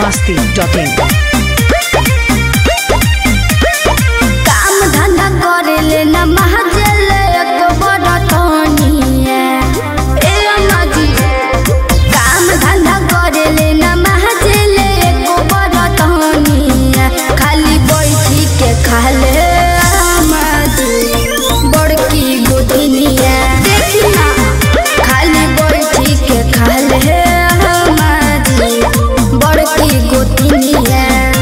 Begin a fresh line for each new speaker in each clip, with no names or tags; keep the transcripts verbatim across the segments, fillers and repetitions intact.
मस्ती dot इन।
काम धंधा करे ले न महाजल एक बड़ा टोनिया ए माजी। काम धंधा करे ले न महाजल एक बड़ा टोनिया खाली बैठी के खाले माजी बड़की गोदनिया देखी ना खाली बैठी के खाले माजी बड़की गोदनिया।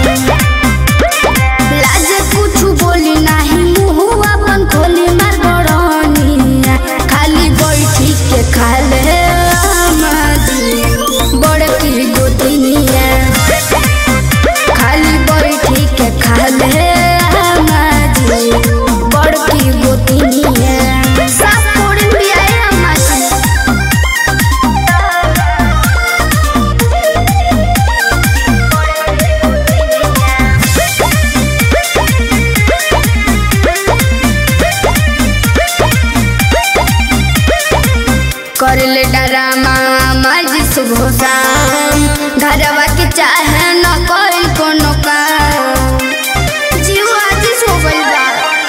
लाजे कुछ बोली नाही मुँह अपन खोली मार बड़निया खाली बैठी के खाले माजी बड़की गोदनिया खाली बैठी के खाले माजी बड़की गोदनिया। सब कोड़ी पिया है माजी करले डरामा माजी सुबह शाम घरवा के चाहे न कोई कोनो काम जीवा जी सो गइल बा।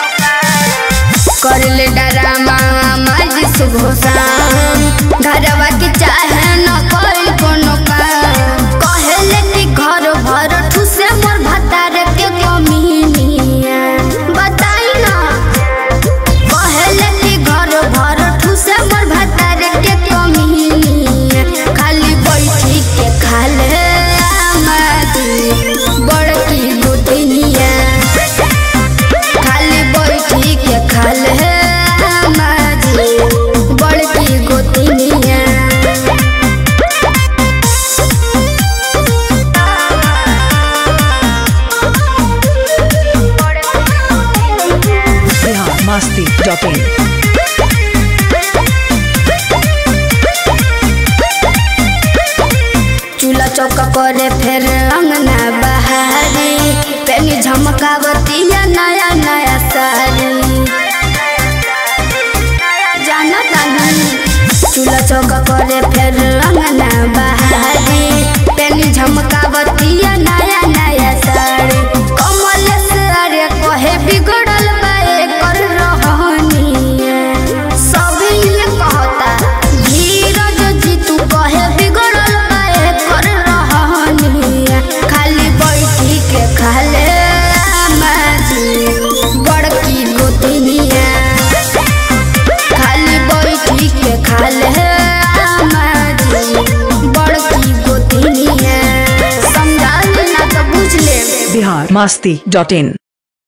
करले डरामा माजी सुबह शाम घरवा के चाहे न कोई कोनो काम कहेले कि घर भर ठुसे मोर भतार के कमीनिया बताई ना कहेले कि घर भर ठुसे मोर भतार के कमीनिया खाली बैठी के खाले माजी बड़की गोदनिया खाली बैठी के खाले माजी बड़की गोदनिया।
बिहार मस्ती डॉट इन।
चूल्हा चौका करे फिर अंगना बहारी पेनी झमकावतिया नया नया साड़ी जाना तानी। चूल्हा चौका करे फिर अंगना बहारी पेनी झमकावतिया नया नया साड़ी कमल से अरे कहे बिगड़ल बाए कर रहनिया सभी ये कहता धीरज जी तू कहे बिगड़ल बाए कर रहनिया खाली बैठी के खाले माजी बड़की गोदनिया खाली बैठी के खाले माजी बड़की गोदनिया। समझा ना तो बुझ ले।
बिहार मस्ती डॉट इन।